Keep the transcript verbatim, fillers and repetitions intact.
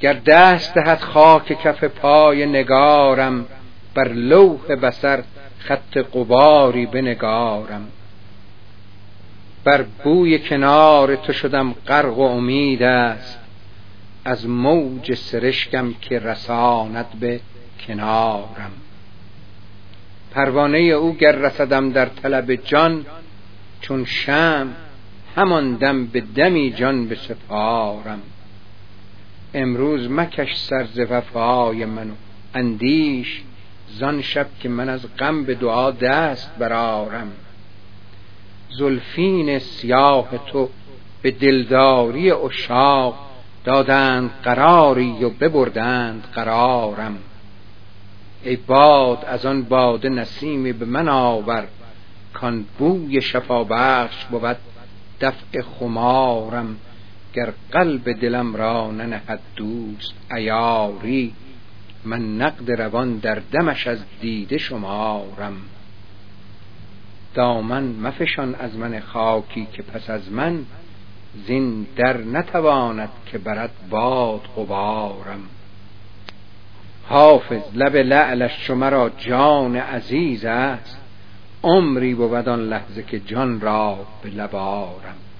گر دست دهد خاک کف پای نگارم، بر لوح بصر خط غباری بنگارم. بر بوی کنار تو شدم غرق و امید است، از موج سرشکم که رساند به کنارم. پروانه او گر رسدم در طلب جان، چون شمع همان دم به دمی جان بسپارم. امروز مکش سر ز وفای من و اندیش، زان شب که من از غم به دعا دست برآرم. زلفین سیاه تو به دلداری عشاق، دادند قراری و ببردند قرارم. ای باد از آن باده نسیمی به من آور، کان بوی شفابخش بود دفع خمارم. گر قلب دلم را ننهد دوست عیاری، من نقد روان در دمش از دیده شمارم. دامن مفشان از من خاکی که پس از من، زین در نتواند که برد باد غبارم. حافظ لب لعلش چو مرا جان عزیز است، عمری بود آن لحظه که جان را به لب آرم.